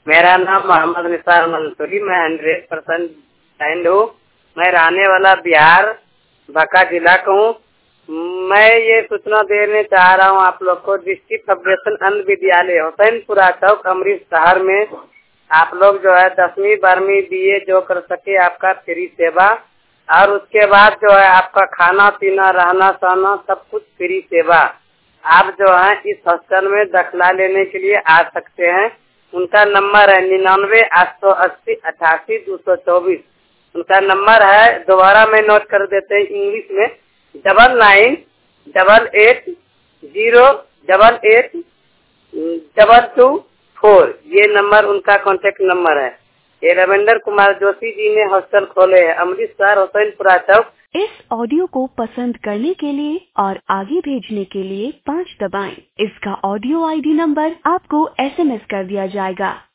मेरा नाम मोहम्मद निसार मंसूरी, मैं 100% साइंड हूँ। मैं रहने वाला बिहार बांका जिला का हूँ। मैं ये सूचना देने चाह रहा हूँ आप लोग को, डिस्ट्रिक्ट फॉउंडेशन अन्य विद्यालय हुसैनपुरा चौक अमृत शहर में आप लोग जो है 10वीं 12वीं BA जो कर सके आपका फ्री सेवा, और उसके बाद जो है आपका खाना पीना रहना सहना सब कुछ फ्री सेवा। आप जो है इस हॉस्टल में दाखिला लेने के लिए आ सकते हैं। उनका नंबर है 99 880 88 224। उनका नंबर है, दोबारा मैं नोट कर देते हैं इंग्लिश में, 9988088224। ये नंबर उनका कॉन्टेक्ट नंबर है। ये रविंदर कुमार जोशी जी ने हॉस्टल खोले हैं अमृतसर हुसैनपुरा चौक। इस ऑडियो को पसंद करने के लिए और आगे भेजने के लिए 5 दबाएं। इसका ऑडियो ID नंबर आपको SMS कर दिया जाएगा।